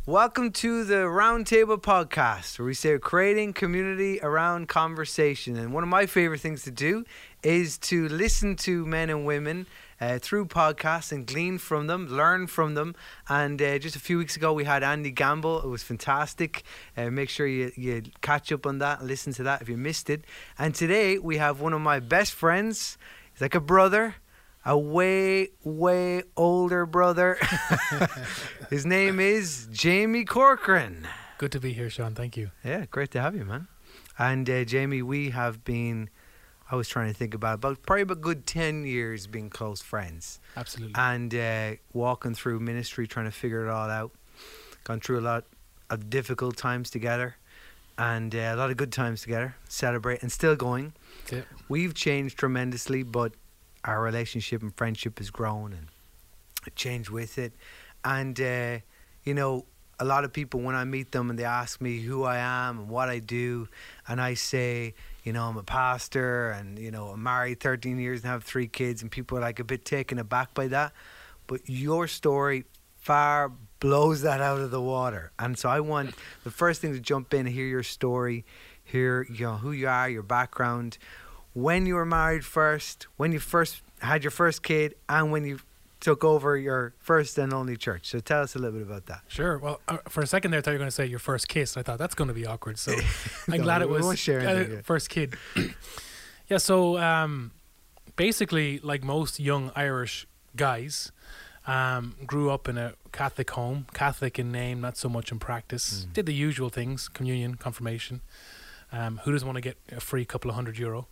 Welcome to the Roundtable Podcast, where we say we're creating community around conversation. And one of my favorite things to do is to listen to men and women through podcasts and glean from them, learn from them. And just a few weeks ago, we had Andy Gamble. It was fantastic. Make sure you catch up on that and listen to that if you missed it. And today, we have one of my best friends. He's like a brother. A way older brother. His name is Jamie Corcoran. Good to be here, Sean. Thank you. Yeah, great to have you, man. And Jamie, we have been, I was trying to think about probably about good 10 years being close friends. Absolutely. And walking through ministry, trying to figure it all out. Gone through a lot of difficult times together and a lot of good times together. Celebrate and still going. That's it. We've changed tremendously, but our relationship and friendship has grown and changed with it. And, you know, a lot of people, when I meet them and they ask me who I am and what I do, and I say, you know, I'm a pastor and, you know, I'm married 13 years and have 3 kids, and people are like a bit taken aback by that. But your story far blows that out of the water. And so I want the first thing to jump in and hear your story, hear, you know, who you are, your background, when you were married first, when you first had your first kid, and when you took over your first and only church. So tell us a little bit about that. Sure. Well, for a second there, I thought you were going to say your first kiss. I thought that's going to be awkward. So I'm No, glad it we was won't share anything. first kid. Yeah. So basically, like most young Irish guys, grew up in a Catholic home, Catholic in name, not so much in practice. Did the usual things: communion, confirmation. Who doesn't want to get a free couple of €100?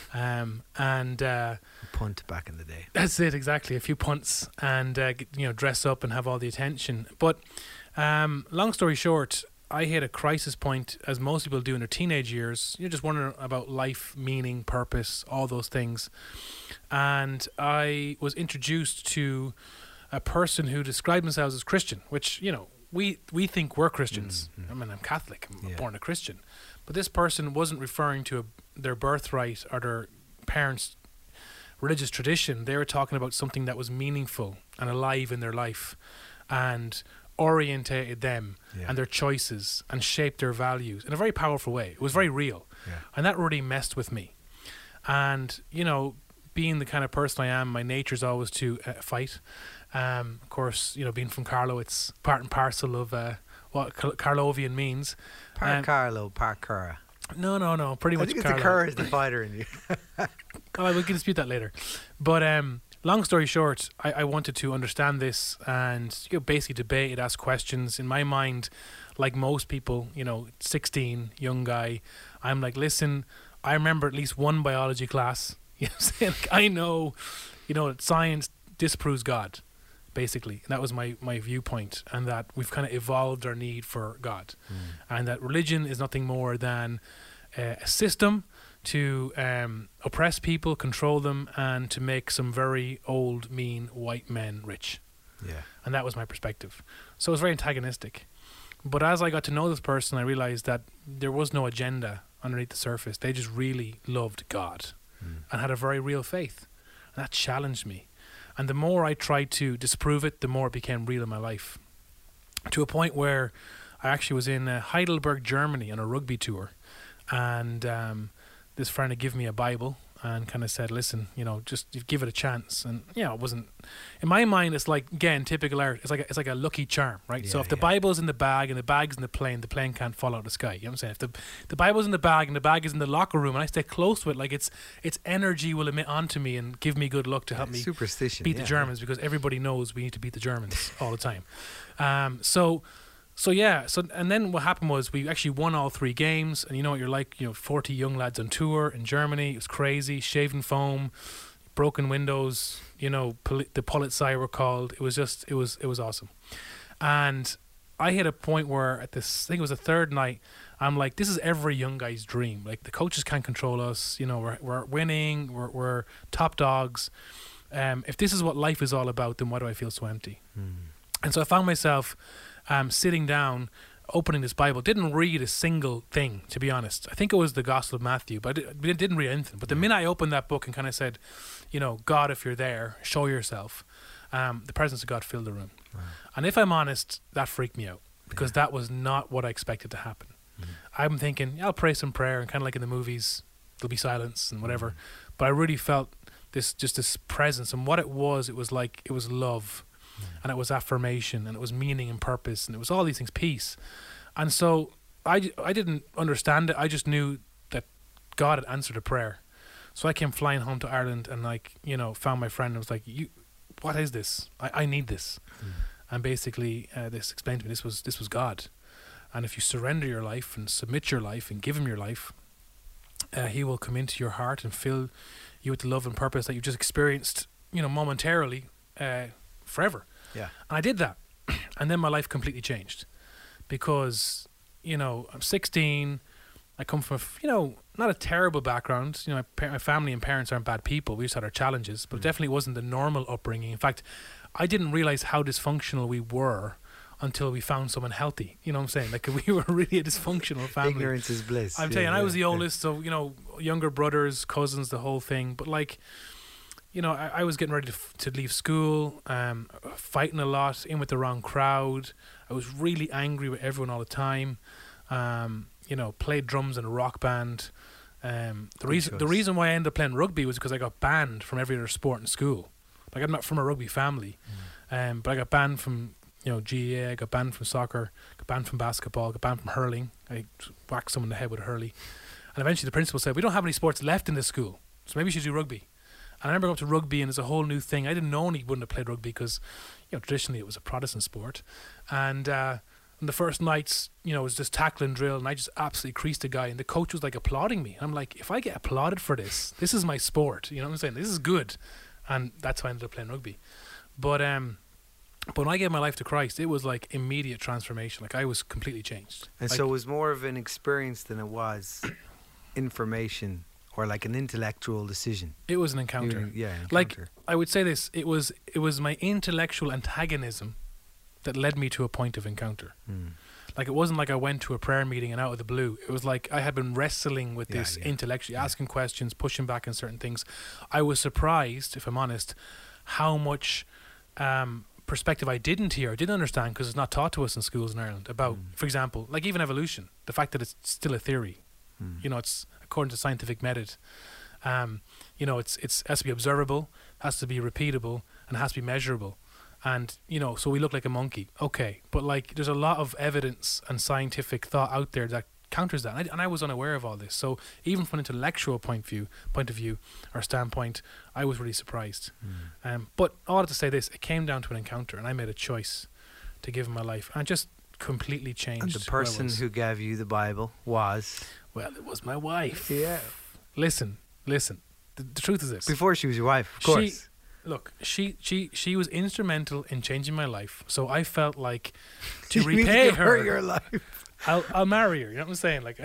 A punt back in the day. That's it, exactly. A few punts and, dress up and have all the attention. But long story short, I hit a crisis point, as most people do in their teenage years. You're just wondering about life, meaning, purpose, all those things. And I was introduced to a person who described themselves as Christian, which, you know, we think we're Christians. I mean, I'm Catholic. I'm born a Christian. But this person wasn't referring to their birthright or their parents' religious tradition. They were talking about something that was meaningful and alive in their life and orientated them and their choices and shaped their values in a very powerful way. It was very real. Yeah. And that really messed with me. And, you know, being the kind of person I am, my nature is always to fight. Of course, you know, being from Carlow, it's part and parcel of what Carlovian means. Part Carlow, part Cura. No. Pretty much. I think Carlow. it's the Cura is the fighter in you. Well, we can dispute that later. But long story short, I wanted to understand this and basically debate it, ask questions. In my mind, like most people, 16, young guy, I'm like, listen, I remember at least one biology class. You know what I'm saying? Like, I know, that science disproves God, basically. And that was my viewpoint, and that we've kind of evolved our need for God. And that religion is nothing more than a system to oppress people, control them, and to make some very old, mean white men rich. Yeah. And that was my perspective. So it was very antagonistic. But as I got to know this person, I realized that there was no agenda underneath the surface. They just really loved God and had a very real faith. And that challenged me. And the more I tried to disprove it, the more it became real in my life. To a point where I actually was in Heidelberg, Germany on a rugby tour. And this friend had given me a Bible and kind of said, listen, just give it a chance. And, it wasn't, in my mind, it's like, again, typical art. It's like a lucky charm, right? Yeah, so if the Bible's in the bag and the bag's in the plane can't fall out of the sky. You know what I'm saying? If the Bible's in the bag and the bag is in the locker room and I stay close to it, like its energy will emit onto me and give me good luck to help me beat the Germans, because everybody knows we need to beat the Germans all the time. So and then what happened was we actually won all 3 games, and you know what you're like, 40 young lads on tour in Germany. It was crazy, shaving foam, broken windows, the Polizei were called. It was awesome. And I hit a point where I think it was the 3rd night, I'm like, this is every young guy's dream. Like, the coaches can't control us, we're winning, we're top dogs. If this is what life is all about, then why do I feel so empty? And so I found myself sitting down, opening this Bible. Didn't read a single thing, to be honest. I think it was the Gospel of Matthew, but I didn't read anything. But the minute I opened that book and kind of said, God, if you're there, show yourself, the presence of God filled the room. Wow. And if I'm honest, that freaked me out. because that was not what I expected to happen. I'm thinking, I'll pray some prayer, and kind of like in the movies, there'll be silence and whatever. But I really felt this presence, and what it was like, it was love, and it was affirmation, and it was meaning and purpose, and it was all these things, peace. And so I didn't understand it. I just knew that God had answered a prayer. So I came flying home to Ireland and, like, you know, found my friend and was like, what is this? I need this. And basically this explained to me this was God. And if you surrender your life and submit your life and give him your life, he will come into your heart and fill you with the love and purpose that you've just experienced, you know, momentarily, forever. Yeah. And I did that. And then my life completely changed, because, you know, I'm 16. I come from, you know, not a terrible background. You know, my family and parents aren't bad people. We just had our challenges, but it definitely wasn't the normal upbringing. In fact, I didn't realize how dysfunctional we were until we found someone healthy. You know what I'm saying? Like, we were really a dysfunctional family. Ignorance is bliss. I'm telling you, and I was the oldest, so, you know, younger brothers, cousins, the whole thing. But, like, you know, I was getting ready to leave school, fighting a lot, in with the wrong crowd. I was really angry with everyone all the time. You know, played drums in a rock band. The reason why I ended up playing rugby was because I got banned from every other sport in school. Like, I'm not from a rugby family, but I got banned from, you know, GAA. I got banned from soccer. Got banned from basketball. Got banned from hurling. I whacked someone in the head with a hurley, and eventually the principal said, "We don't have any sports left in this school, so maybe you should do rugby." And I remember going to rugby, and it's a whole new thing. I didn't know he wouldn't have played rugby because, you know, traditionally it was a Protestant sport, and the first nights, you know, it was just tackling drill, and I just absolutely creased a guy, and the coach was like applauding me. I'm like, if I get applauded for this is my sport. You know what I'm saying? This is good. And that's how I ended up playing rugby. But when I gave my life to Christ, it was like immediate transformation. Like, I was completely changed. And like, so it was more of an experience than it was information or like an intellectual decision. It was an encounter. Encounter. Like, I would say this, it was my intellectual antagonism that led me to a point of encounter. Like, it wasn't like I went to a prayer meeting and out of the blue. It was like I had been wrestling with this intellectually, asking questions, pushing back on certain things. I was surprised, if I'm honest, how much perspective I didn't understand, because it's not taught to us in schools in Ireland about, for example, like even evolution, the fact that it's still a theory. You know, it's according to scientific method. You know, it has to be observable, has to be repeatable, and it has to be measurable. And, you know, so we look like a monkey. Okay. But, like, there's a lot of evidence and scientific thought out there that counters that. And I was unaware of all this. So even from an intellectual point of view or standpoint, I was really surprised. But I wanted to say this. It came down to an encounter, and I made a choice to give him my life. And I just completely changed. And the person who gave you the Bible was? Well, it was my wife. Yeah. Listen. The truth is this. Before she was your wife, of course. Look, she was instrumental in changing my life. So I felt like to repay her your life. I'll marry her. You know what I'm saying? Like,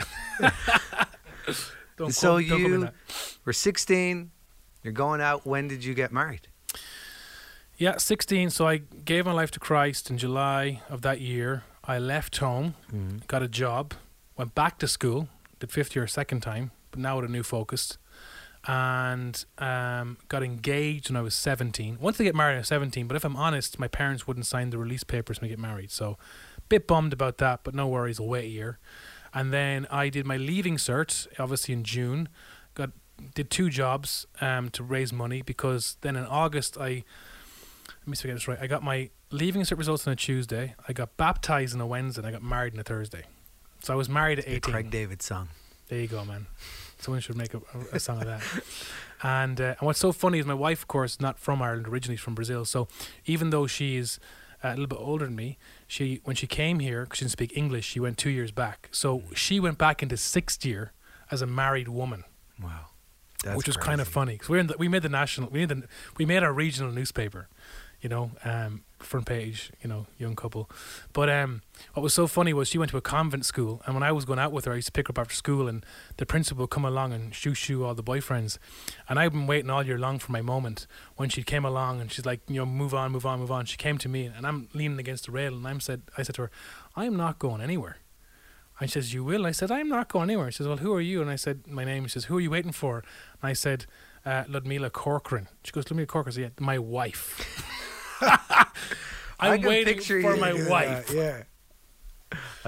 don't you were 16. You're going out. When did you get married? Yeah, 16. So I gave my life to Christ in July of that year. I left home, got a job, went back to school, did fifth year a second time, but now with a new focus. And got engaged when I was 17. Wanted to get married at 17, but if I'm honest, my parents wouldn't sign the release papers when I get married. So, bit bummed about that, but no worries, I'll wait a year. And then I did my leaving cert, obviously in June. Did 2 jobs to raise money, because then in August let me get this right. I got my leaving cert results on a Tuesday. I got baptized on a Wednesday, and I got married on a Thursday. So I was married at 18. The Craig David song. There you go, man. Someone should make a song of that. And what's so funny is my wife, of course, not from Ireland, originally from Brazil. So even though she's a little bit older than me, when she came here, because she didn't speak English, she went 2 years back. So she went back into 6th year as a married woman. Wow. Which was kind of funny, because we made our regional newspaper, you know, front page, you know, young couple. But what was so funny was she went to a convent school, and when I was going out with her, I used to pick her up after school, and the principal would come along and shoo all the boyfriends. And I've been waiting all year long for my moment when she came along, and she's like, you know, move on. She came to me, and I'm leaning against the rail, and I said to her, I'm not going anywhere. And she says, you will? I said, I'm not going anywhere. She says, well, who are you? And I said, my name. She says, who are you waiting for? And I said, Ludmila Corcoran. She goes, Ludmila Corcoran? I said, yeah, my wife. I'm waiting for my wife. Yeah.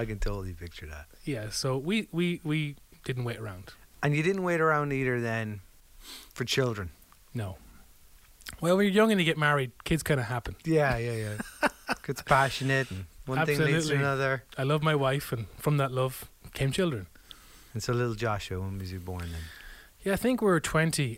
I can totally picture that. Yeah, so we didn't wait around. And you didn't wait around either then for children. No. Well, when you're young and you get married, kids kind of happen. Yeah. Gets passionate and one thing leads to Absolutely. another. I love my wife, and from that love came children. And so little Joshua, when was he born then? Yeah, I think we were 20.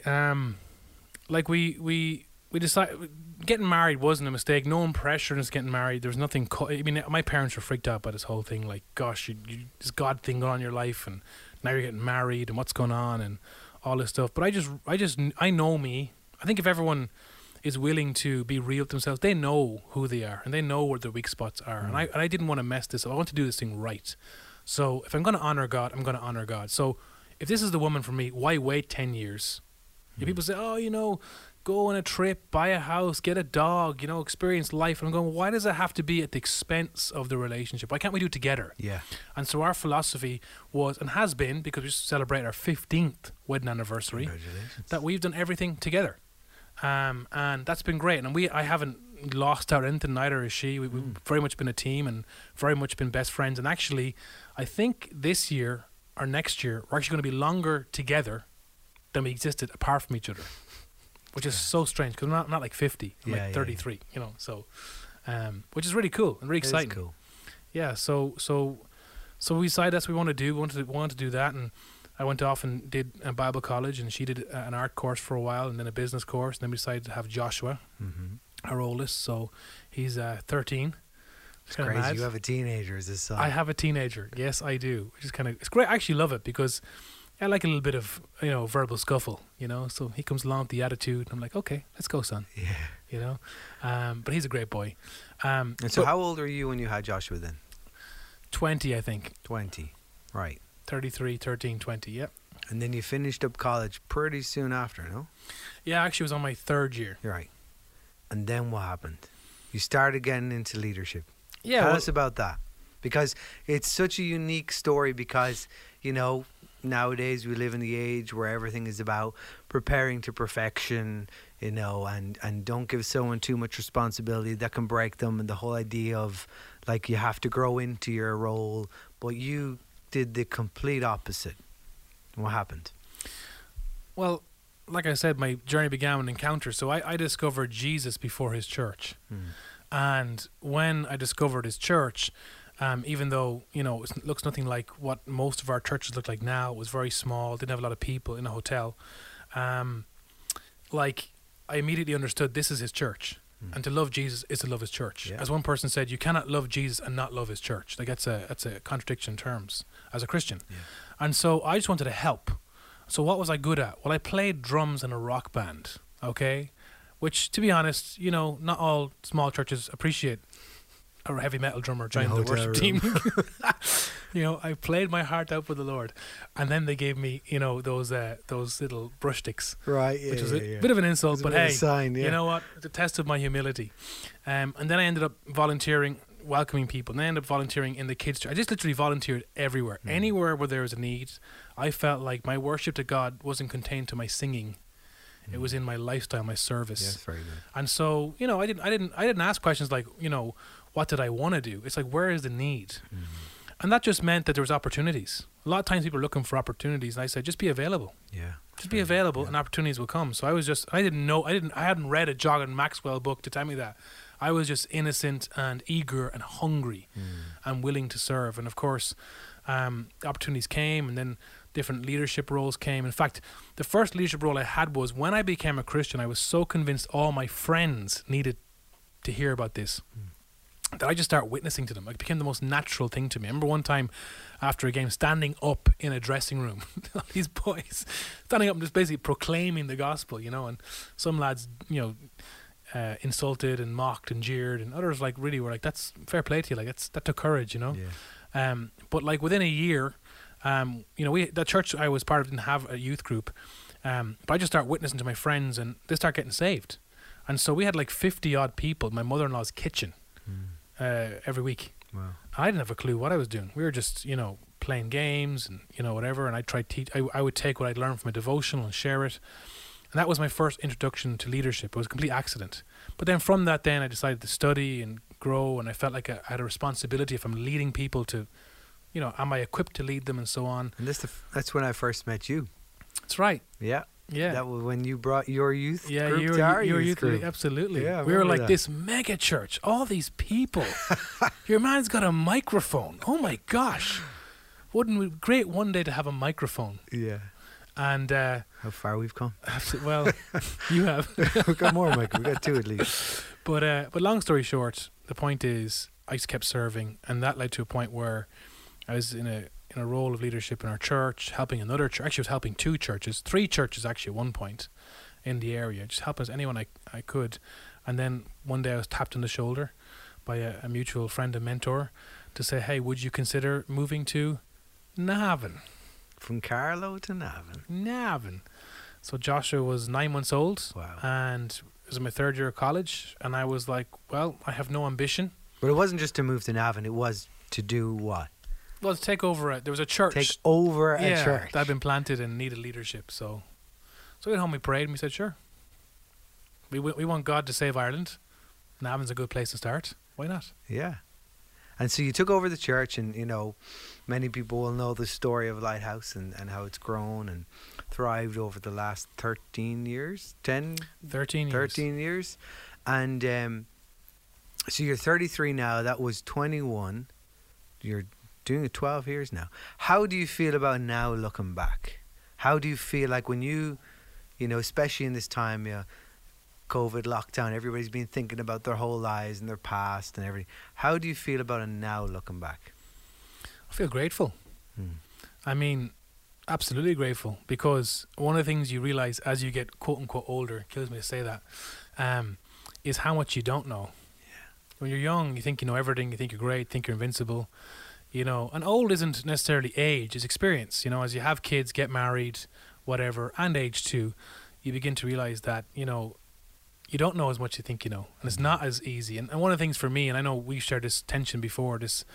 Like we decided getting married wasn't a mistake. No one pressured us getting married. There was nothing. I mean, my parents were freaked out by this whole thing. Like, gosh, you this God thing going on in your life, and now you're getting married, and what's going on, and all this stuff. But I know me. I think if everyone is willing to be real with themselves, they know who they are, and they know where their weak spots are. And I didn't want to mess this up. I want to do this thing right. So if I'm going to honor God, I'm going to honor God. So if this is the woman for me, why wait 10 years? Yeah, people say, oh, go on a trip, buy a house, get a dog, experience life. And I'm going, why does it have to be at the expense of the relationship? Why can't we do it together? Yeah. And so our philosophy was, and has been, because we just celebrate our 15th wedding anniversary, Congratulations. that we've done everything together. And that's been great. And I haven't lost out anything, neither has she. We've very much been a team and very much been best friends. And actually, I think this year or next year, we're actually going to be longer together than we existed apart from each other, which is so strange because I'm not like 50, I'm like 33, so which is really cool and really exciting. It is cool. Yeah, so we decided that's what we want to do. We wanted to do that, and I went off and did a Bible college, and she did an art course for a while, and then a business course, and then we decided to have Joshua, our oldest. So he's 13. It's crazy. Mad. You have a teenager as a son. I have a teenager. Yes, I do. Which is it's great. I actually love it because I like a little bit of verbal scuffle. So he comes along with the attitude. I'm like, okay, let's go, son. Yeah. But he's a great boy. And so, how old are you when you had Joshua then? 20, I think. 20, right. 33, 13, 20. Yep. And then you finished up college pretty soon after, no? Yeah, actually, it was on my third year. You're right. And then what happened? You started getting into leadership. Yeah. Tell us about that. Because it's such a unique story because, nowadays we live in the age where everything is about preparing to perfection, and don't give someone too much responsibility that can break them, and the whole idea of like you have to grow into your role. But you did the complete opposite. What happened? Well, like I said, my journey began with an encounter. So I discovered Jesus before his church. And when I discovered his church, even though, it looks nothing like what most of our churches look like now, it was very small, didn't have a lot of people in a hotel. I immediately understood this is his church. And to love Jesus is to love his church. Yeah. As one person said, you cannot love Jesus and not love his church. Like that's a contradiction in terms as a Christian. Yeah. And so I just wanted to help. So what was I good at? Well, I played drums in a rock band, okay? Which, to be honest, not all small churches appreciate a heavy metal drummer joining the worship team. I played my heart out for the Lord, and then they gave me, those little brush sticks, right? Which was a bit of an insult, but hey, sign, you know what? It's a test of my humility. And then I ended up volunteering, welcoming people, and then I ended up volunteering in the kids' church. I just literally volunteered everywhere, anywhere where there was a need. I felt like my worship to God wasn't contained to my singing. It was in my lifestyle, my service. Yes, very good. And so, I didn't ask questions like, what did I want to do? It's like, where is the need? And that just meant that there was opportunities. A lot of times people are looking for opportunities, and I said, just be available. Yeah. Just be available, and opportunities will come. So I hadn't read a John Maxwell book to tell me that. I was just innocent and eager and hungry and willing to serve. And of course, opportunities came, and then different leadership roles came. In fact, the first leadership role I had was when I became a Christian, I was so convinced all my friends needed to hear about this that I just started witnessing to them. It became the most natural thing to me. I remember one time after a game standing up in a dressing room, these boys standing up and just basically proclaiming the gospel, and some lads, insulted and mocked and jeered, and others really were like, that's fair play to you, that took courage, Yeah. But within a year, the church I was part of didn't have a youth group, but I just started witnessing to my friends, and they start getting saved. And so we had 50 odd people in my mother-in-law's kitchen every week. Wow. I didn't have a clue what I was doing. We were just, playing games and, whatever. And I would take what I'd learned from a devotional and share it. And that was my first introduction to leadership. It was a complete accident. But then from that, I decided to study and grow. And I felt like I had a responsibility if I'm leading people to you know, am I equipped to lead them and so on. And that's when I first met you. That's right. Yeah. Yeah. That was when you brought your youth group your to our youth group. absolutely. Yeah, I we were remember like that. this mega church, all these people. Your man's got a microphone. Oh my gosh. Wouldn't it be great one day to have a microphone? Yeah. And How far we've come. well, you have. We've got more, Michael. We've got two at least. But long story short, the point is I just kept serving, and that led to a point where I was in a role of leadership in our church, helping another church. Actually, I was helping 2 churches, 3 churches actually at one point in the area, just helping as anyone I could. And then one day I was tapped on the shoulder by a mutual friend and mentor to say, hey, would you consider moving to Navan? From Carlow to Navan. Navan. So Joshua was 9 months old. Wow. And it was in my 3rd year of college. And I was like, well, I have no ambition. But it wasn't just to move to Navan. It was to do what? Well, to take over there was a church. Take over a church. that had been planted and needed leadership. So we went home, we prayed, and we said, sure. We want God to save Ireland. Navan's a good place to start. Why not? Yeah. And so you took over the church, and, you know, many people will know the story of Lighthouse and how it's grown and thrived over the last 13 years, 10? 13 years. 13 years. And so you're 33 now. That was 21. You're doing it 12 years now. How do you feel about now looking back? How do you feel like when you know, especially in this time, COVID lockdown, everybody's been thinking about their whole lives and their past and everything. How do you feel about it now looking back? I feel grateful. I mean, absolutely grateful, because one of the things you realize as you get quote unquote older, it kills me to say that, is how much you don't know. Yeah. When you're young, you think you know everything, you think you're great, think you're invincible. You know, and old isn't necessarily age, it's experience. You know, as you have kids, get married, whatever, and age too, you begin to realize that, you know, you don't know as much as you think you know. And it's not as easy. And one of the things for me, and I know we shared this tension before, this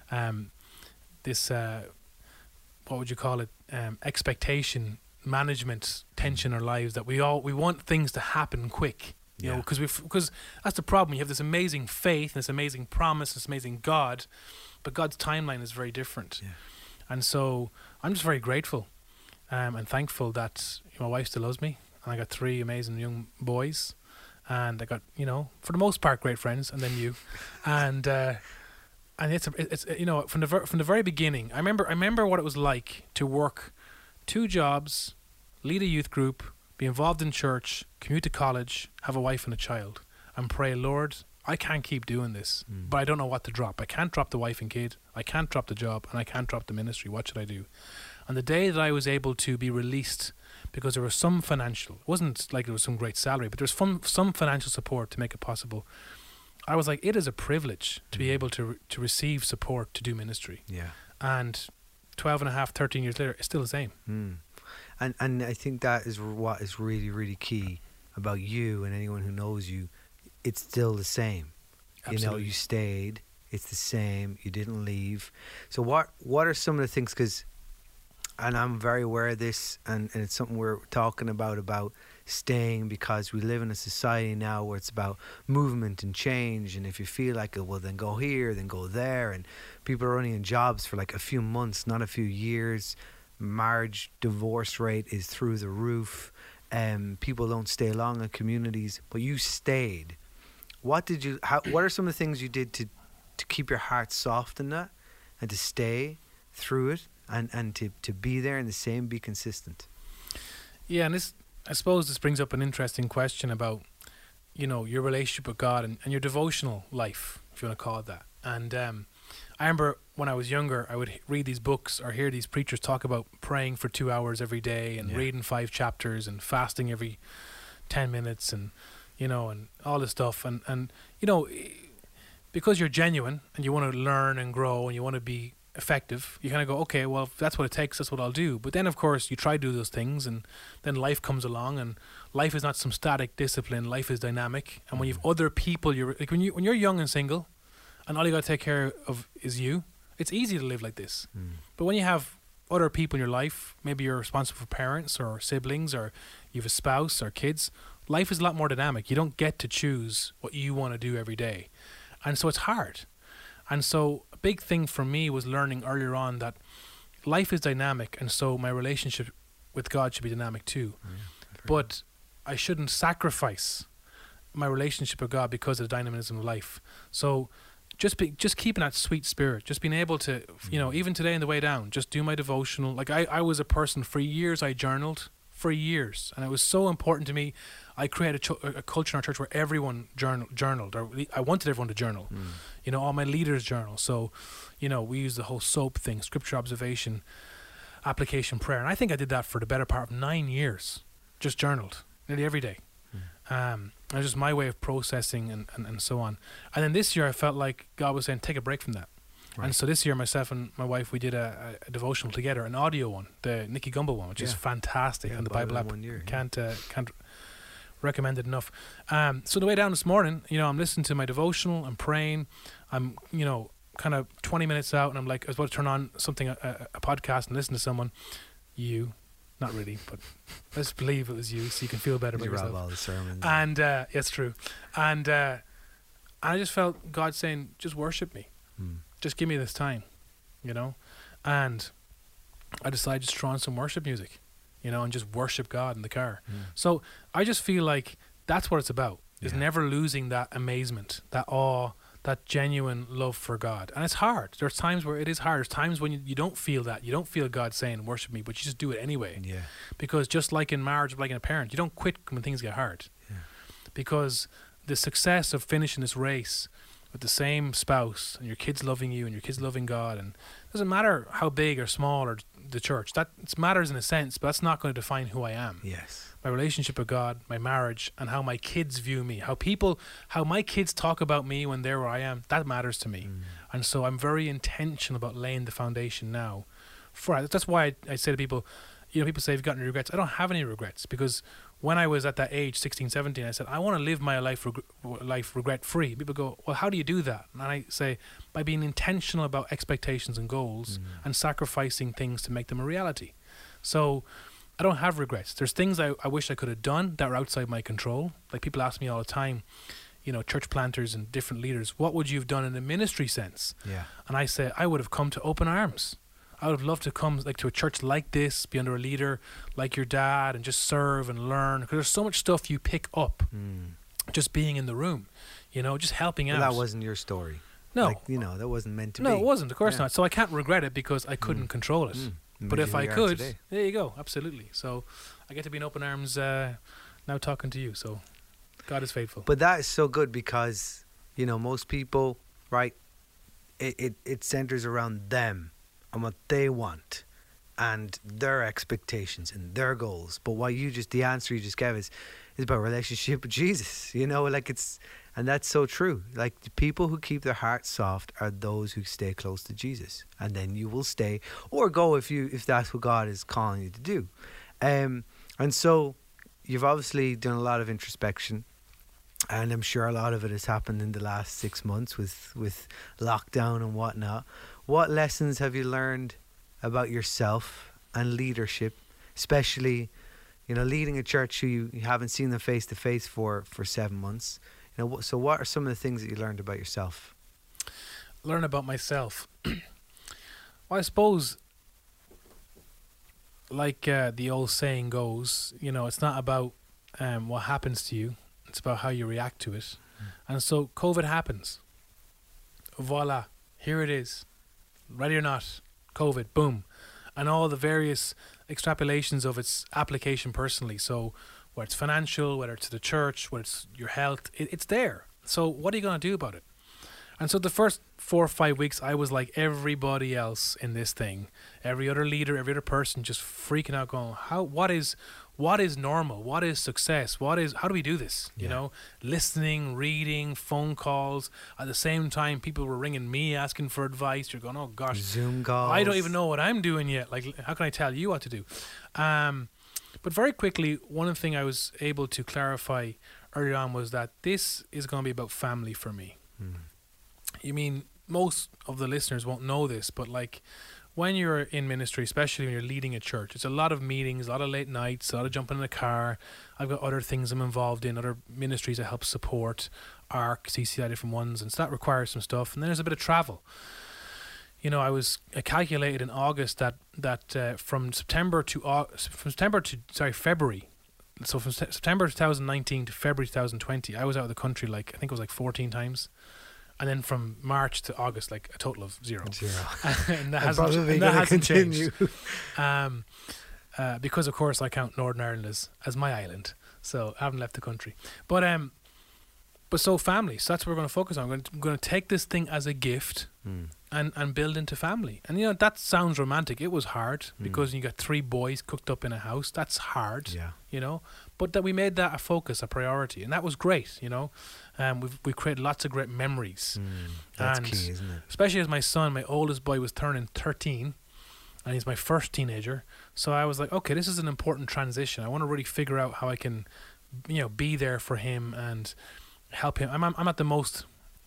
what would you call it? Expectation management tension in our lives, that we want things to happen quick. You know, because that's the problem. You have this amazing faith, this amazing promise, this amazing God, but God's timeline is very different. Yeah. And so I'm just very grateful and thankful that my wife still loves me, and I got 3 amazing young boys, and I got, you know, for the most part, great friends, and then you, and it's you know, from the very beginning, I remember what it was like to work 2 jobs, lead a youth group, be involved in church, commute to college, have a wife and a child, and pray, Lord, I can't keep doing this, but I don't know what to drop. I can't drop the wife and kid, I can't drop the job, and I can't drop the ministry. What should I do? And the day that I was able to be released, because there was some financial, it wasn't like it was some great salary, but there was some financial support to make it possible, I was like, it is a privilege to be able to receive support to do ministry. Yeah. And 12 and a half, 13 years later, it's still the same. And I think that is what is really, really key about you and anyone who knows you. It's still the same. Absolutely. You know, you stayed. It's the same. You didn't leave. So what are some of the things, because, and I'm very aware of this, and it's something we're talking about staying, because we live in a society now where it's about movement and change, and if you feel like it, well, then go here, then go there, and people are only in jobs for like a few months, not a few years. Marriage divorce rate is through the roof. People don't stay long in communities, but you stayed. What are some of the things you did to keep your heart soft in that, and to stay through it, and to be there in the same, be consistent? Yeah, and I suppose this brings up an interesting question about, you know, your relationship with God and your devotional life, if you want to call it that. And I remember when I was younger, I would read these books or hear these preachers talk about praying for 2 hours every day and reading 5 chapters and fasting every 10 minutes and, you know, and all this stuff. And you know, because you're genuine and you want to learn and grow and you want to be effective, you kind of go, okay, well, if that's what it takes, that's what I'll do. But then, of course, you try to do those things, and then life comes along, and life is not some static discipline. Life is dynamic. And when you have other people, you're like, when you're young and single, and all you got to take care of is you, it's easy to live like this. But when you have other people in your life, maybe you're responsible for parents or siblings, or you have a spouse or kids, life is a lot more dynamic. You don't get to choose what you want to do every day. And so it's hard. And so a big thing for me was learning earlier on that life is dynamic, and so my relationship with God should be dynamic too. But I shouldn't sacrifice my relationship with God because of the dynamism of life. So just keeping that sweet spirit, just being able to, even today on the way down, just do my devotional. Like I was a person for years, I journaled for years, and it was so important to me. I created a culture in our church where everyone journaled, or I wanted everyone to journal. All my leaders journal. So, we use the whole SOAP thing, scripture observation, application, prayer. And I think I did that for the better part of 9 years. Just journaled nearly every day. And it was just my way of processing and so on. And then this year I felt like God was saying, take a break from that. Right. And so this year myself and my wife, we did a devotional together, an audio one, the Nicky Gumbel one, which is fantastic. On the Bible app. Can't recommend it enough. So the way down this morning, I'm listening to my devotional, I'm praying, I'm, kind of 20 minutes out, and I'm like, I was about to turn on something, a podcast, and listen to someone. Not really, but let's believe it was you, so you can feel better about yourself. All the sermons. And it's true. And I just felt God saying, just worship me. Just give me this time, And I decided to throw on some worship music, and just worship God in the car. So I just feel like that's what it's about, is never losing that amazement, that awe, that genuine love for God. And it's hard. There's times where it is hard. There's times when you don't feel that. You don't feel God saying, worship me, but you just do it anyway. Yeah. Because just like in marriage, like in a parent, you don't quit when things get hard. Yeah. Because the success of finishing this race with the same spouse, and your kids loving you, and your kids loving God, and it doesn't matter how big or small or the church, that it matters in a sense, but that's not going to define who I am. Yes. My relationship with God, my marriage, and how my kids view me, how my kids talk about me when they're where I am, that matters to me. And so I'm very intentional about laying the foundation now for it. That's why I say to people, people say, have you got any regrets? I don't have any regrets, because when I was at that age, 16, 17, I said, I want to live my life regret-free. People go, well, how do you do that? And I say, by being intentional about expectations and goals and sacrificing things to make them a reality. So I don't have regrets. There's things I wish I could have done that were outside my control. Like people ask me all the time, church planters and different leaders, what would you have done in a ministry sense? Yeah. And I say, I would have come to open arms. I would have loved to come to a church like this, be under a leader like your dad, and just serve and learn. Because there's so much stuff you pick up just being in the room, just helping out. That wasn't your story. No. That wasn't meant to be. No, it wasn't. Of course not. So I can't regret it because I couldn't control it. But if I could, there you go. Absolutely. So I get to be in open arms now talking to you. So God is faithful. But that is so good because, most people, right, it centers around them and what they want and their expectations and their goals. But the answer you just gave is about relationship with Jesus, and that's so true. Like the people who keep their hearts soft are those who stay close to Jesus, and then you will stay or go if that's what God is calling you to do. And so you've obviously done a lot of introspection, and I'm sure a lot of it has happened in the last 6 months with lockdown and whatnot. What lessons have you learned about yourself and leadership, especially, leading a church who you haven't seen them face to face for 7 months? So what are some of the things that you learned about yourself? Learn about myself. Well, I suppose, like the old saying goes, it's not about what happens to you. It's about how you react to it. And so COVID happens. Voila. Here it is. Ready or not, COVID, boom. And all the various extrapolations of its application personally. So whether it's financial, whether it's the church, whether it's your health, it's there. So what are you going to do about it? And so the first 4 or 5 weeks, I was like everybody else in this thing. Every other leader, every other person just freaking out going, what is normal? What is success? How do we do this? Listening, reading, phone calls. At the same time, people were ringing me asking for advice. You're going, oh gosh, Zoom calls. I don't even know what I'm doing yet. Like, how can I tell you what to do? But very quickly, one thing I was able to clarify early on was that this is going to be about family for me. You mean, most of the listeners won't know this, but like when you're in ministry, especially when you're leading a church, it's a lot of meetings, a lot of late nights, a lot of jumping in the car. I've got other things I'm involved in, other ministries I help support, ARC, CCI, different ones, and so that requires some stuff. And then there's a bit of travel. You know, I calculated in August that from September to February. So from September 2019 to February 2020, I was out of the country I think it was 14 times. And then from March to August, a total of zero. And that hasn't changed. Because, of course, I count Northern Ireland as my island. So I haven't left the country. But so family. So that's what we're going to focus on. I'm going to take this thing as a gift and build into family. And, you know, that sounds romantic. It was hard because you got 3 boys cooked up in a house. That's hard, you know. But that we made that a focus, a priority. And that was great, you know. We created lots of great memories. That's key, isn't it? Especially as my son, my oldest boy, was turning 13, and he's my first teenager. So I was like, okay, this is an important transition. I want to really figure out how I can, you know, be there for him and help him. I'm not the most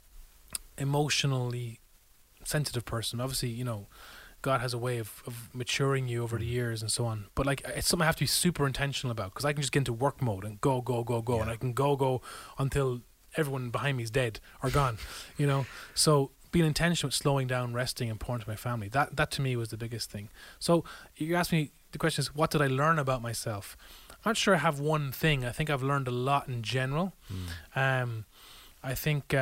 emotionally sensitive person. Obviously, you know, God has a way of maturing you over the years and so on. But it's something I have to be super intentional about, because I can just get into work mode and go, and I can go until everyone behind me is dead or gone, you know. So being intentional with slowing down, resting, and pouring to my family, that to me was the biggest thing. So you asked me, the question is, what did I learn about myself? I'm not sure I have one thing. I think I've learned a lot in general. I think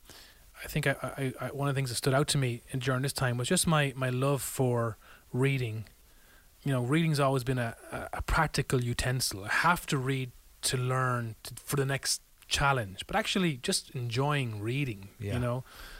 one of the things that stood out to me during this time was just my love for reading. You know, reading's always been a practical utensil. I have to read to learn for the next challenge, but actually just enjoying reading. You know,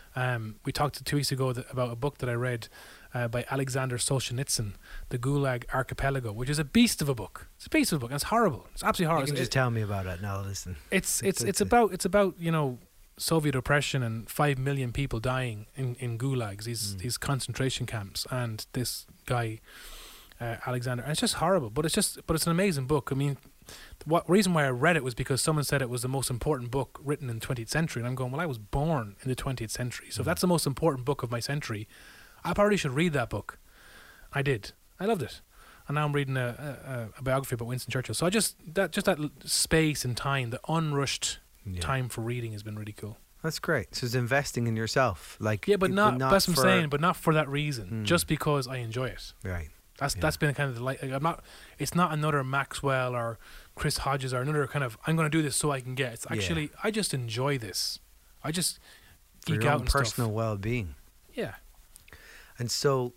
we talked 2 weeks ago about a book that I read by Alexander Solzhenitsyn, The Gulag Archipelago, which is a beast of a book. It's a beast of a book, and it's horrible. It's absolutely horrible. You can just tell me about it now. Listen, it's about you know, Soviet oppression and 5 million people dying in gulags, these concentration camps, and this guy Alexander, and it's just horrible. But it's an amazing book. I mean, what reason why I read it was because someone said it was the most important book written in the 20th century, and I'm going, well, I was born in the 20th century, so if that's the most important book of my century, I probably should read that book. I did. I loved it. And now I'm reading a biography about Winston Churchill. So that space and time, the unrushed time for reading has been really cool. That's great. So it's investing in yourself, but not that's what I'm saying, but not for that reason. Just because I enjoy it. Right. That's been kind of the it's not another Maxwell or Chris Hodges or another kind of, I'm going to do this so I can get. It's actually I just enjoy this. I just geek out and personal well-being. Yeah. And so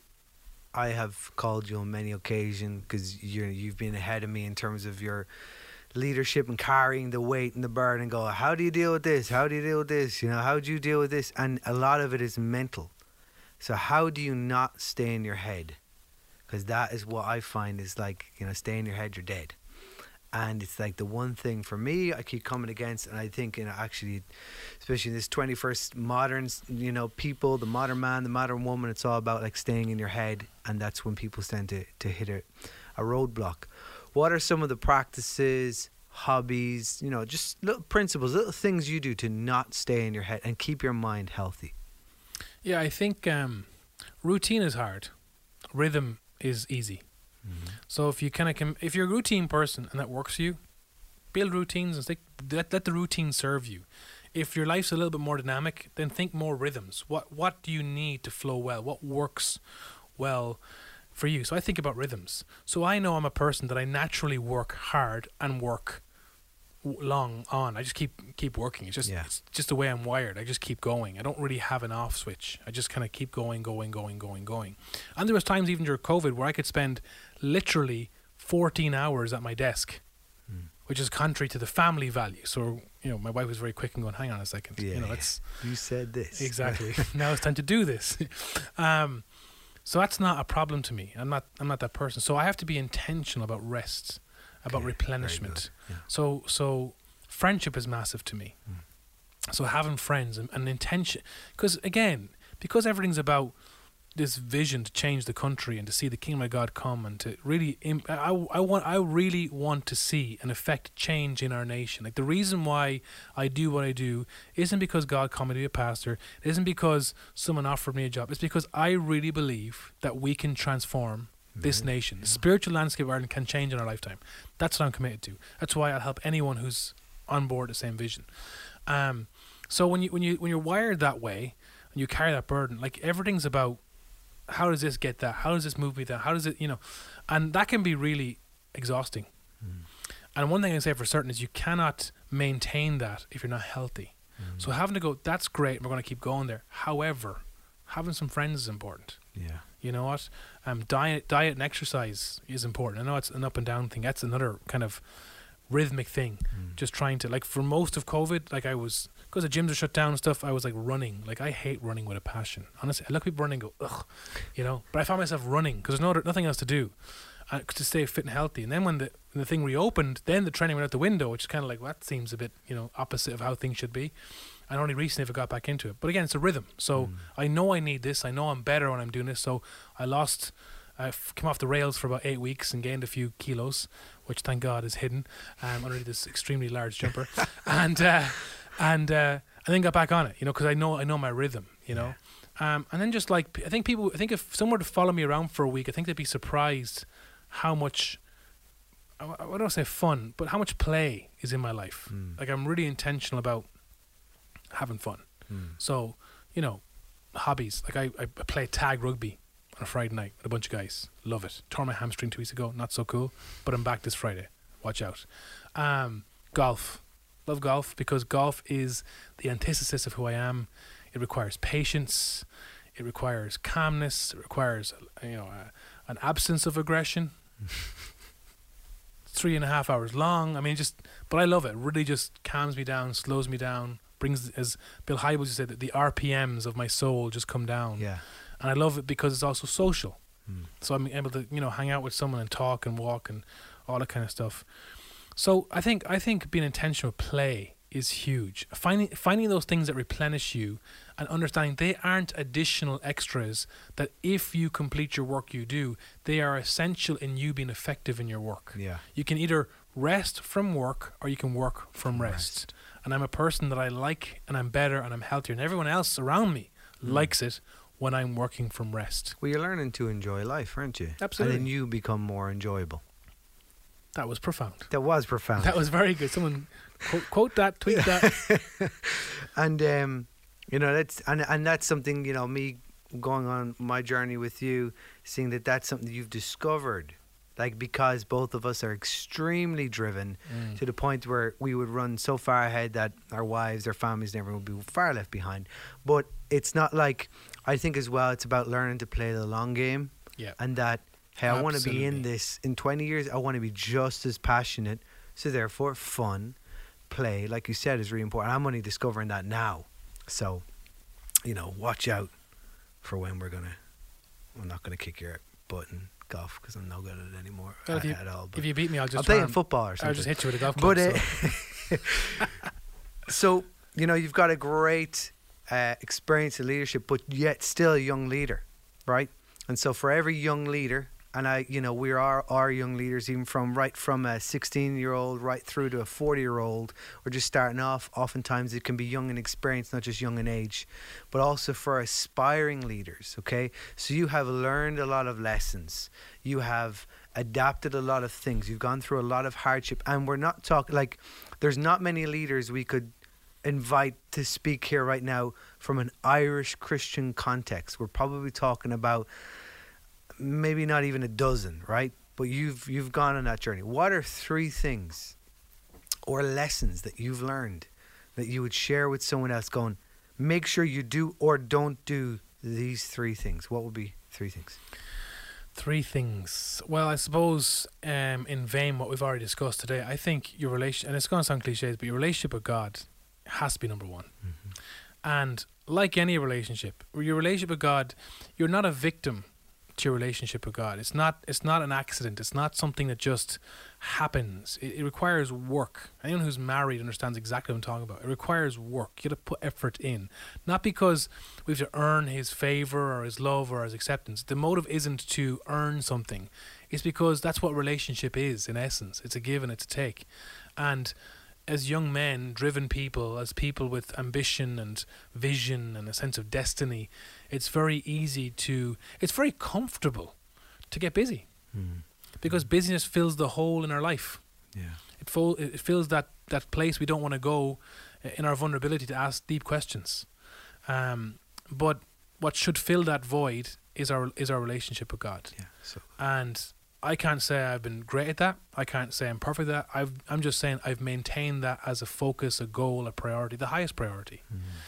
I have called you on many occasions because you've been ahead of me in terms of your leadership and carrying the weight and the burden, and go, how do you deal with this? How do you deal with this? You know, how do you deal with this? And a lot of it is mental. So how do you not stay in your head? Because that is what I find is stay in your head, you're dead. And it's the one thing for me I keep coming against, and I think, actually, especially in this 21st modern, people, the modern man, the modern woman, it's all about staying in your head, and that's when people tend to hit a roadblock. What are some of the practices, hobbies, just little principles, little things you do to not stay in your head and keep your mind healthy? Yeah, I think routine is hard. Rhythm is easy. So if you're a routine person and that works for you, build routines and let the routine serve you. If your life's a little bit more dynamic, then think more rhythms. What do you need to flow well? What works well for you? So I think about rhythms. So I know I'm a person that I naturally work hard and work long on. I just keep working. It's just the way I'm wired. I just keep going. I don't really have an off switch. I just kind of keep going. And there was times even during COVID where I could spend literally 14 hours at my desk, which is contrary to the family value. So, my wife was very quick and going, hang on a second. You said this. Exactly. Now it's time to do this. So that's not a problem to me. I'm not that person. So I have to be intentional about rest, about replenishment. Yeah. So friendship is massive to me. So having friends and intention, because everything's about this vision to change the country and to see the kingdom of God come, and to really I really want to see and affect change in our nation. Like, the reason why I do what I do isn't because God called me to be a pastor. It isn't because someone offered me a job. It's because I really believe that we can transform this nation. The spiritual landscape of Ireland can change in our lifetime. That's what I'm committed to. That's why I'll help anyone who's on board the same vision. So when you're wired that way and you carry that burden, like, everything's about, how does this get that? How does this move me that? How does it, and that can be really exhausting. And one thing I can say for certain is you cannot maintain that if you're not healthy. So having to go, that's great, we're going to keep going there. However, having some friends is important. Yeah. You know what? Diet and exercise is important. I know it's an up and down thing. That's another kind of rhythmic thing. Just trying to, like, for most of COVID, like, I was, because the gyms are shut down and stuff, I was like running. Like, I hate running with a passion. Honestly, I look at people running and go, ugh, but I found myself running because there's nothing else to do to stay fit and healthy. And then when the thing reopened, then the training went out the window, which is kind of like, well, that seems a bit, opposite of how things should be. And only recently have I got back into it. But again, it's a rhythm. So I know I need this. I know I'm better when I'm doing this. So I came off the rails for about 8 weeks and gained a few kilos, which thank God is hidden underneath this extremely large jumper, and then got back on it, because I know my rhythm, and then just like, I think if someone were to follow me around for a week, I think they'd be surprised how much, I don't say fun, but how much play is in my life. Like, I'm really intentional about having fun. So, hobbies, like I play tag rugby on a Friday night with a bunch of guys. Love it. Tore my hamstring 2 weeks ago. Not so cool. But I'm back this Friday. Watch out. Golf. Love golf because golf is the antithesis of who I am. It requires patience. It requires calmness. It requires, an absence of aggression. 3.5 hours long. I mean, but I love it. It really just calms me down, slows me down, brings, as Bill Hybels used to say, the RPMs of my soul just come down. Yeah. And I love it because it's also social. So I'm able to, hang out with someone and talk and walk and all that kind of stuff. So I think being intentional with play is huge. Finding those things that replenish you and understanding they aren't additional extras, that if you complete your work you do, they are essential in you being effective in your work. Yeah. You can either rest from work or you can work from rest. And I'm a person that I like, and I'm better and I'm healthier, and everyone else around me likes it when I'm working from rest. Well, you're learning to enjoy life, aren't you? Absolutely. And then you become more enjoyable. That was profound. That was profound. That was very good. Someone quote that, tweet that. And that's something, me going on my journey with you, seeing that's something you've discovered. Like, because both of us are extremely driven to the point where we would run so far ahead that our wives, our families, and everyone would be far left behind. But it's not like, I think as well, it's about learning to play the long game. Yeah. And that, hey, I want to be in this in 20 years. I want to be just as passionate. So therefore, fun, play, like you said, is really important. I'm only discovering that now. So, watch out for when I'm not going to kick your butt in golf because I'm no good at it anymore at all. If you beat me, I'll play in football or something. I'll just hit you with a golf club. But, so, you've got a great experience in leadership, but yet still a young leader, right? And so for every young leader, and we are our young leaders, even from a 16-year-old right through to a 40-year-old, or just starting off. Oftentimes it can be young in experience, not just young in age, but also for aspiring leaders. Okay, so you have learned a lot of lessons. You have adapted a lot of things. You've gone through a lot of hardship, and we're not talking like there's not many leaders we could invite to speak here right now from an Irish Christian context. We're probably talking about maybe not even a dozen, right? But you've gone on that journey. What are 3 things or lessons that you've learned that you would share with someone else, going, make sure you do or don't do these 3 things? What would be 3 things? 3 things. Well, I suppose in vain what we've already discussed today, I think your relation, and it's going to sound cliches, but your relationship with God has to be number 1. And like any relationship, your relationship with God, you're not a victim to your relationship with God. It's not an accident. It's not something that just happens. It requires work. Anyone who's married understands exactly what I'm talking about. It requires work. You got to put effort in. Not because we have to earn his favor or his love or his acceptance. The motive isn't to earn something. It's because that's what relationship is in essence. It's a give and it's a take. And as young men, driven people, as people with ambition and vision and a sense of destiny, it's very comfortable to get busy. Because busyness fills the hole in our life. Yeah. It fills that place we don't want to go in our vulnerability to ask deep questions. But what should fill that void is our relationship with God. Yeah. So. And I can't say I've been great at that. I can't say I'm perfect at that. I'm just saying I've maintained that as a focus, a goal, a priority, the highest priority.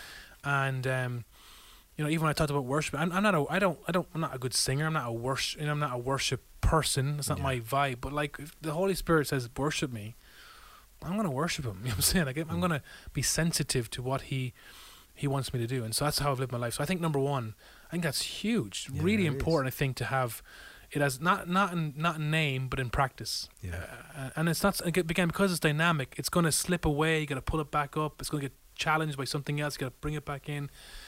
And even when I talked about worship, I'm not a good singer. I'm not a worship person. It's not my vibe. But like, if the Holy Spirit says worship me, I'm gonna worship Him. You know what I'm saying? Like, I'm gonna be sensitive to what He wants me to do. And so that's how I've lived my life. So I think number one, I think that's huge, really important. I think to have it as not in name but in practice. And it's not, again, because it's dynamic. It's going to slip away. You got to pull it back up. It's going to get challenged by something else. You got to bring it back in.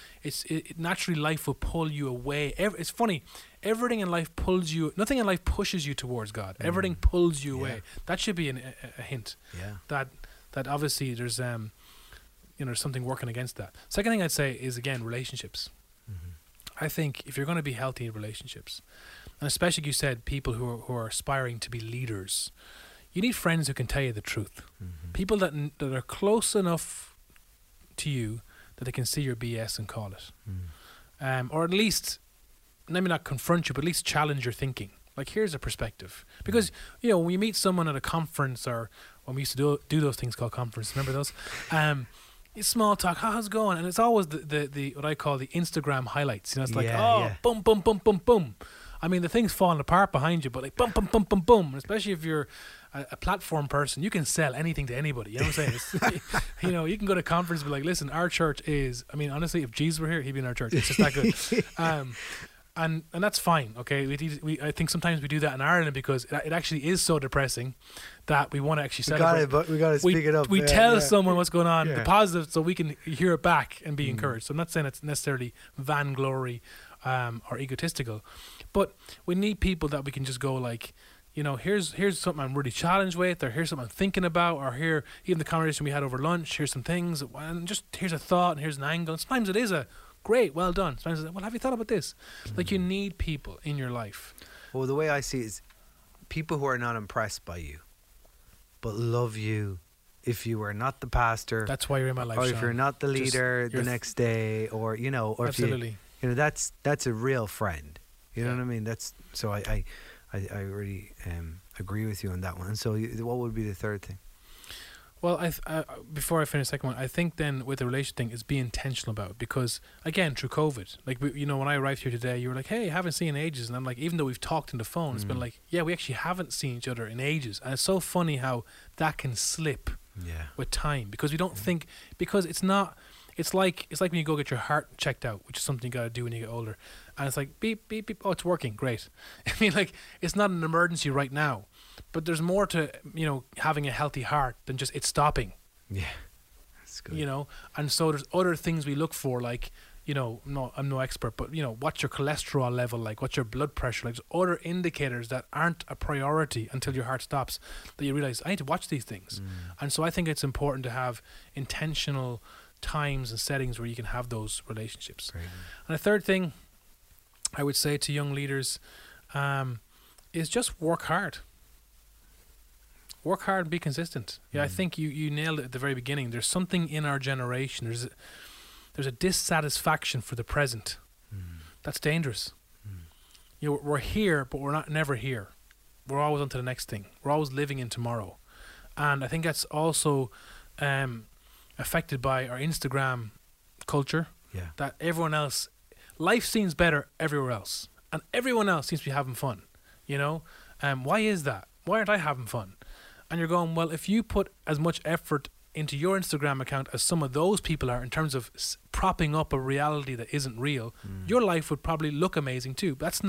It naturally, life will pull you away. It's funny. Everything in life pulls you. Nothing in life pushes you towards God. Everything pulls you away. That should be a hint. That obviously there's something working against that. Second thing I'd say is, again, relationships. I think if you're going to be healthy in relationships, and especially, you said, people who are aspiring to be leaders, you need friends who can tell you the truth. People that are close enough to you that they can see your BS and call it. Or at least, maybe not confront you, but at least challenge your thinking. Like, here's a perspective. Because, when you meet someone at a conference, or when we used to do those things called conference, remember those? It's small talk, how's it going? And it's always the what I call the Instagram highlights. It's like, boom, boom, boom, boom, boom. I mean, the thing's falling apart behind you, but like, boom, boom, boom, boom, boom. And especially if you're a platform person, you can sell anything to anybody. You know what I'm saying? You can go to a conference and be like, listen, our church is, I mean, honestly, if Jesus were here, he'd be in our church. It's just that good. And that's fine, okay? I think sometimes we do that in Ireland because it actually is so depressing that we want to actually celebrate. We got to speak it up. We tell someone what's going on, the positive, so we can hear it back and be encouraged. So I'm not saying it's necessarily vainglory or egotistical, but we need people that we can just go like, here's something I'm really challenged with, or here's something I'm thinking about, or here, even the conversation we had over lunch, here's some things, and just here's a thought and here's an angle. And sometimes it is a great, well done. Sometimes it's like, well, have you thought about this? Like, you need people in your life. Well, the way I see it is people who are not impressed by you, but love you if you are not the pastor. That's why you're in my life, or Sean. if you're not the leader the next day, or, or absolutely. if you, that's a real friend. You know what I mean? That's, so I really agree with you on that one. And so what would be the third thing? Well, before I finish the second one, I think then with the relation thing is be intentional about it, because again, through COVID, like, when I arrived here today, you were like, hey, I haven't seen in ages. And I'm like, even though we've talked on the phone, it's been like, yeah, we actually haven't seen each other in ages. And it's so funny how that can slip with time, because we don't think, because it's like when you go get your heart checked out, which is something you got to do when you get older. And it's like, beep, beep, beep. Oh, it's working. Great. I mean, like, it's not an emergency right now. But there's more to, having a healthy heart than just it stopping. Yeah, that's good. And so there's other things we look for, like, no, I'm no expert, but, what's your cholesterol level like? What's your blood pressure like? There's other indicators that aren't a priority until your heart stops, that you realize, I need to watch these things. And so I think it's important to have intentional times and settings where you can have those relationships. Great. And a third thing I would say to young leaders is just work hard. Work hard and be consistent. Yeah, I think you nailed it at the very beginning. There's something in our generation. There's a dissatisfaction for the present. That's dangerous. We're here, but we're never here. We're always on to the next thing. We're always living in tomorrow. And I think that's also affected by our Instagram culture. Yeah. That everyone else, life seems better everywhere else. And everyone else seems to be having fun. Why is that? Why aren't I having fun? And you're going, well, if you put as much effort into your Instagram account as some of those people are in terms of propping up a reality that isn't real, your life would probably look amazing too. But that's not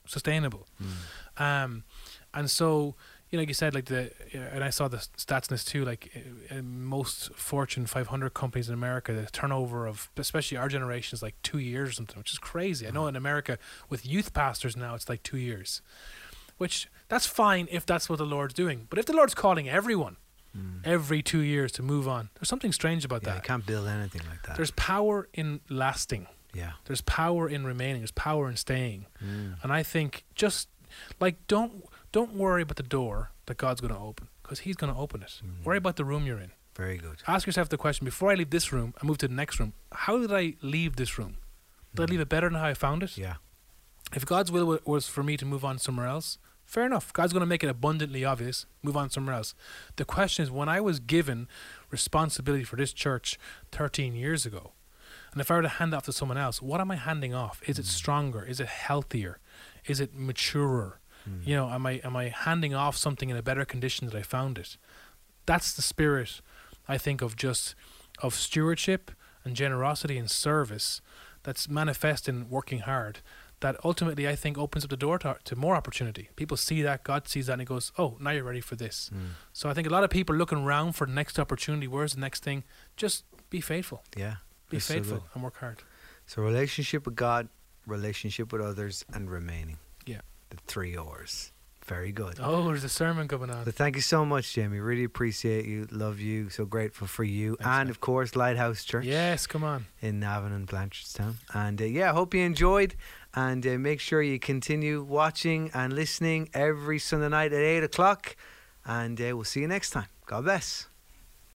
sustainable. And so, you know, like you said, like and I saw the stats in this too, like most Fortune 500 companies in America, the turnover of, especially our generation, is like 2 years or something, which is crazy. I know in America with youth pastors now, it's like 2 years, which that's fine if that's what the Lord's doing. But if the Lord's calling everyone every 2 years to move on, there's something strange about that. You can't build anything like that. There's power in lasting. Yeah. There's power in remaining. There's power in staying. And I think just like don't worry about the door that God's going to open, because He's going to open it. Worry about the room you're in. Very good. Ask yourself the question, before I leave this room, I move to the next room. How did I leave this room? Did I leave it better than how I found it? Yeah. If God's will was for me to move on somewhere else, fair enough. God's going to make it abundantly obvious. Move on somewhere else. The question is, when I was given responsibility for this church 13 years ago, and if I were to hand off to someone else, what am I handing off? Is it stronger? Is it healthier? Is it maturer? You know, am I handing off something in a better condition than I found it? That's the spirit, I think, of stewardship and generosity and service that's manifest in working hard, that ultimately I think opens up the door to more opportunity. People see that, God sees that, and He goes, oh, now you're ready for this. So I think a lot of people are looking around for the next opportunity. Where's the next thing? Just be faithful. Yeah. Be faithful and work hard. So relationship with God, relationship with others, and remaining. Yeah. The 3 R's. Very good. Oh, there's a sermon coming on. So thank you so much, Jamie. Really appreciate you. Love you. So grateful for you. Thanks, and man. of course, Lighthouse Church. Yes, come on. In Navan and Blanchardstown. And I hope you enjoyed. And make sure you continue watching and listening every Sunday night at 8 o'clock. And we'll see you next time. God bless.